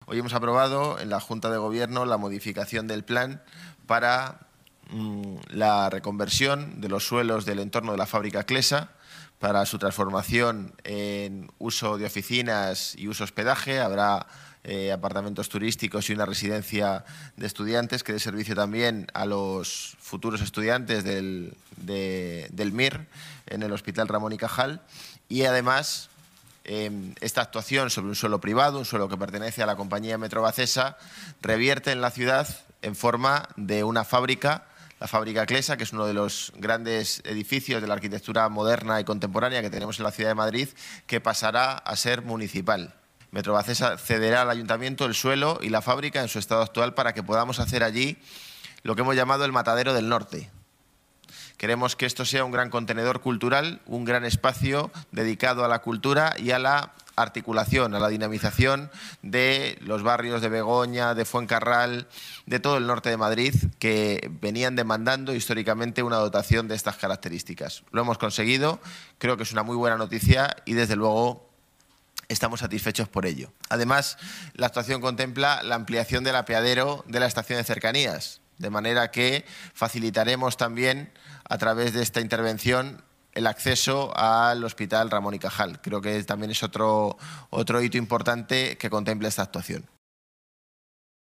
Hoy hemos aprobado en la Junta de Gobierno la modificación del plan para la reconversión de los suelos del entorno de la fábrica Clesa, para su transformación en uso de oficinas y uso hospedaje. Habrá apartamentos turísticos y una residencia de estudiantes que dé servicio también a los futuros estudiantes del MIR en el Hospital Ramón y Cajal. Y además, esta actuación sobre un suelo privado, un suelo que pertenece a la compañía Metrovacesa, revierte en la ciudad en forma de una fábrica, la fábrica Clesa, que es uno de los grandes edificios de la arquitectura moderna y contemporánea que tenemos en la ciudad de Madrid, que pasará a ser municipal. Metrovacesa cederá al ayuntamiento el suelo y la fábrica en su estado actual para que podamos hacer allí lo que hemos llamado el Matadero del Norte. Queremos que esto sea un gran contenedor cultural, un gran espacio dedicado a la cultura y a la articulación, a la dinamización de los barrios de Begoña, de Fuencarral, de todo el norte de Madrid, que venían demandando históricamente una dotación de estas características. Lo hemos conseguido, creo que es una muy buena noticia y desde luego estamos satisfechos por ello. Además, la actuación contempla la ampliación del apeadero de la estación de cercanías, de manera que facilitaremos también a través de esta intervención el acceso al Hospital Ramón y Cajal. Creo que también es otro hito importante que contempla esta actuación.